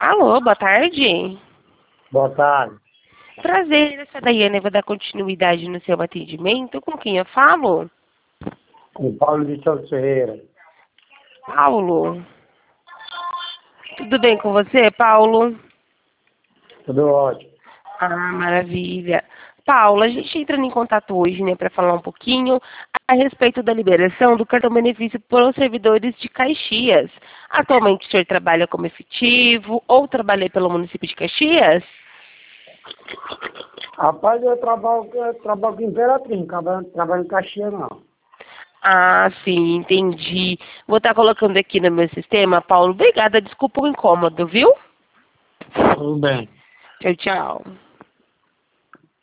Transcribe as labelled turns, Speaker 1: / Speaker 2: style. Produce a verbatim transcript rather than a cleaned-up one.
Speaker 1: Alô, boa tarde.
Speaker 2: Boa tarde.
Speaker 1: Prazer, essa é a Daiane, eu vou dar continuidade no seu atendimento. Com quem eu falo?
Speaker 2: Com Paulo de Souza Ferreira.
Speaker 1: Paulo. Tudo bem com você, Paulo?
Speaker 2: Tudo ótimo.
Speaker 1: Ah, maravilha. Paulo, a gente entrando em contato hoje, né, para falar um pouquinho a respeito da liberação do cartão benefício para os servidores de Caxias. Atualmente o senhor trabalha como efetivo ou trabalha pelo município de Caxias?
Speaker 2: Rapaz, eu trabalho, eu trabalho com Imperatriz, não trabalho, trabalho em Caxias, não.
Speaker 1: Ah, sim, entendi. Vou estar colocando aqui no meu sistema, Paulo. Obrigada, desculpa o incômodo, viu?
Speaker 2: Tudo bem.
Speaker 1: Tchau, tchau.